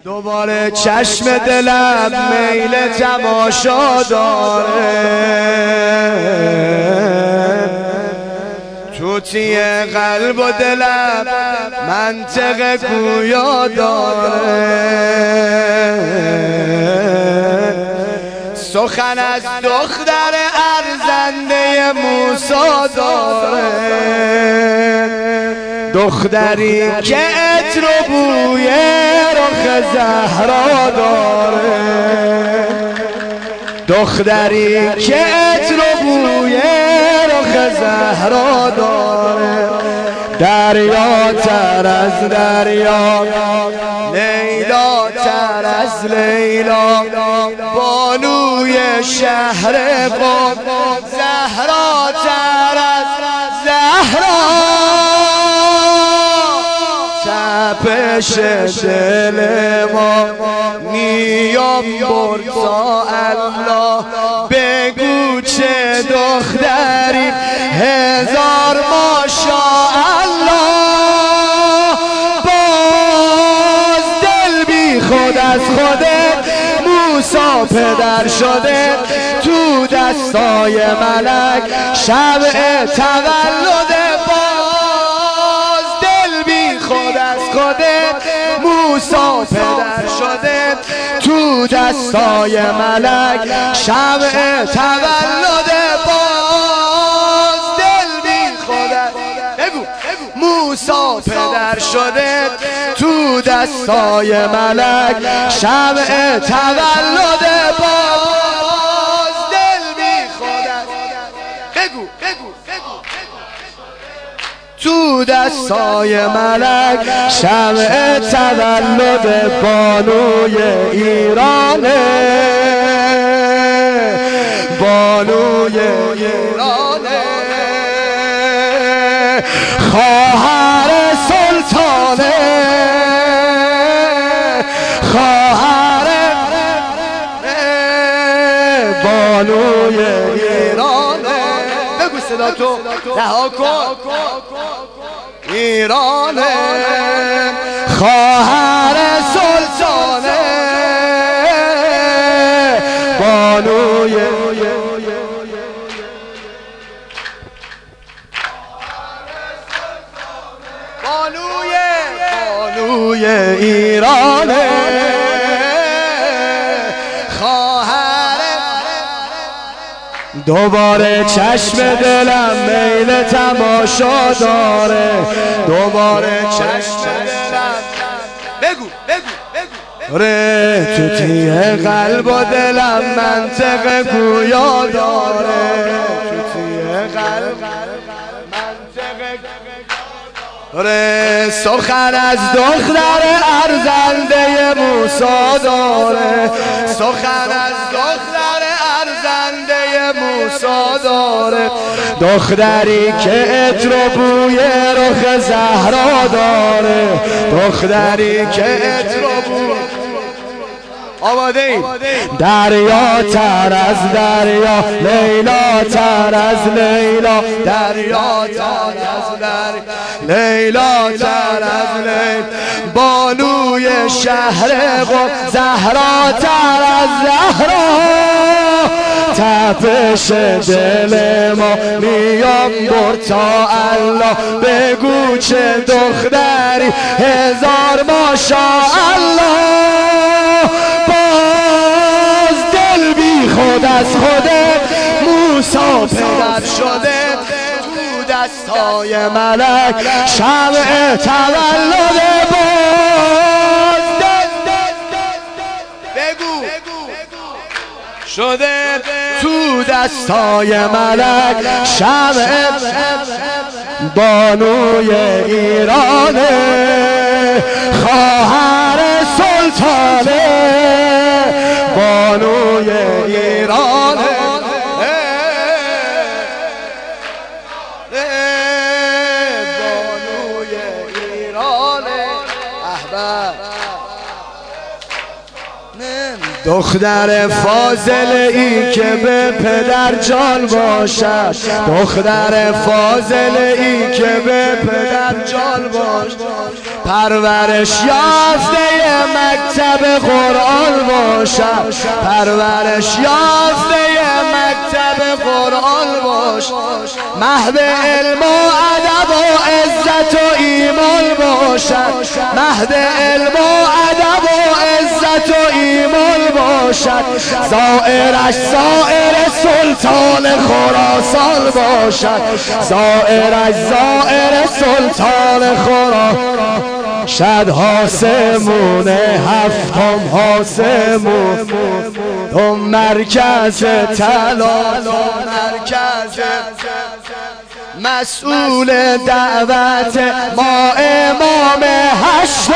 دوباره چشم دلم میل تماشا داره، توتی قلب و دلم منطق گویا داره. سخن از دختر ارزنده موسی داره، دختری که عطر و بوی رخ زهرا داره، دختری که عطر و بوی رخ زهرا داره. دریا تر از دریا، لیلا تر از لیلا، بانوی شهر قم، زهرا تر از زهرا. تپش دل ما میام برد تا الله، بگو چه دختری هزار ماشاءالله. باز دل بی خود از خودت موسی پدر شده، تو دستای ملک شب تولد. باز دل بی خود از خودت موسی پدر شده، تو دستای ملک شب تولد. باز دل بی خودت بگو موسی پدر شده، تو دستای ملک شب تولد. باز دل بی خودت بگو تو دستای ملک شمع تولد بانوی ایرانه، بانوی ایرانه، خواهر سلطانه، خواهر بانوی ایرانه. بگو صدا تو رها کن. ایرانه، خواهر سلطانه، بانوی بانوی ایرانه، دوباره چشم دلم میل تماشا داره، دوباره چشم دلم بگو توتی قلب و دلم منطق گویا داره، توتی قلب منطق. سخن از دختر ارزنده موسی داره، سخن از دختر ارزنده موسی داره، دختری که عطر و بوی رخ زهرا داره، دختری که عطر و بوی. آماده ایم؟ دریا تر از دریا، لیلا تر از لیلا، دریا تر از دریا، لیلا تر از لیلا، بانوی شهر قم، زهرا تر از زهرا. تپش دل ما میام برد تا الله، بگو چه دختری هزار ماشاءالله. باز دل بی خود از خودت موسی پدر شده، تو دستای ملک شمع تولد. باز بگو شده، تو دستای ملک شمع بانوی ایرانه، خواهر سلطانه، بانوی ایرانه، بانوی ایرانه. احباب دختر فاضل ای که به پدر جان باشد، دختر فاضل ای که به پدر جان باشد، پرورش یافته مکتب قرآن باشد، پرورش یافته مکتب قرآن باشد، محو علم و ادب و عزت و ایمان باشد، محو علم و ادب و عزت و ایمان باشد، زائرش زائر سلطان خراسان باشد، زائرش زائر سلطان خراسان شد، آسمون هفتم آسمون تو مرکز طلا، مرکز مسئول دعوت ما امام هشت،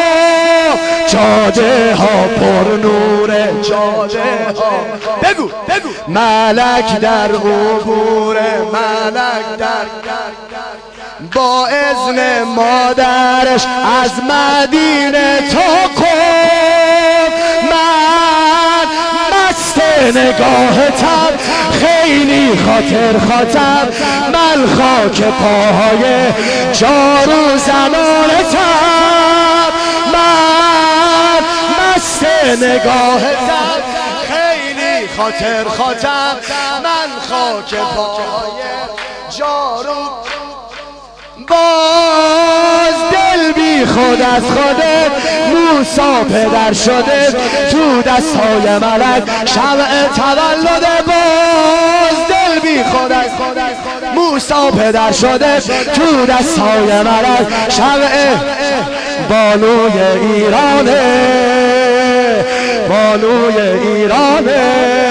جاده ها پر نور، جاده ها بگو بگو ملک در عبور، ملک در با اذن مادرش از مدینه تا قم، من مست نگاهتم خیلی خاطر خاطر، من خاک پاهای جارو زمانتم، من مست نگاهتم خیلی خاطر خاطر، من خاک پاهای جارو. باز دل بی خود از خودت موسی پدر شده، تو دستهای ملک شمع تولد، باز دل بی خود از خودت موسی پدر شده، تو دستهای ملک شمع. بانوی ایرانه، بانوی ایرانه،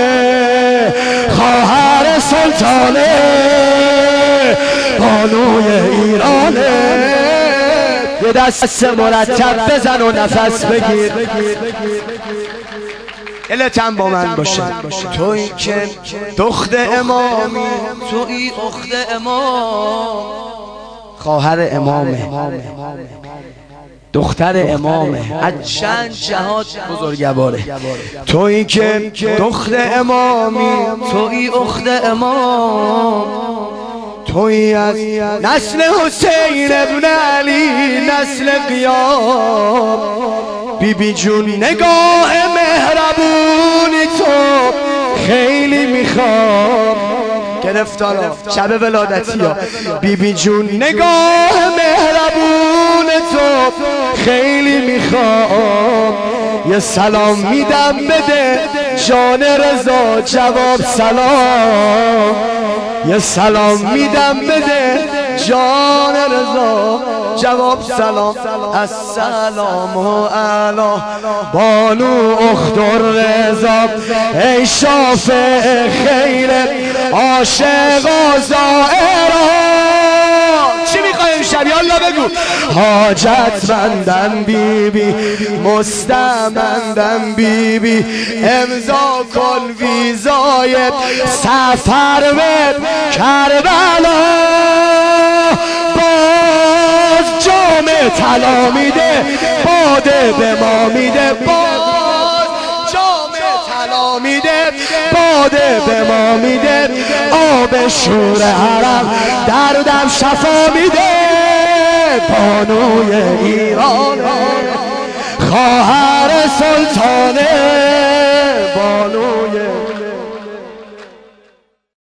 خواهر سلطانه، بانوی ایرانه. یه دست مرتب بزن و نفس بگیر، دلتم با من باشه. تویی که دخت امامی، تویی اخت امام، خواهر امامه، دختر امامه، از چند جهات بزرگواره. تویی که دخت امامی، تویی اخت امام، تویی از نسل حسین ابن علی، نسل قیام. بی بی جون نگاه مهربونی تو خیلی میخوام، گرفتارا شب ولادتی ها. بی بی جون نگاه مهربون تو خیلی میخوام، یه سلام میدم بده جان رضا جواب سلام، یه سلام میدم بده جان رضا جواب سلام. السلام علی بانو اخت رضا، ای شافع خیر عاشقا زائرا. چی میخوایم شب؟ یالا بگو. حاجتمندم بی بی، مستمندم بی بی، امضا کن ویزای سفر به کربلا. باز جام طلا میده، باده به ما میده، باز جام طلا میده، باده به ما میده، آب شور حرم دردم شفا میده. بانوی ایران، خواهر سلطانه، بانوی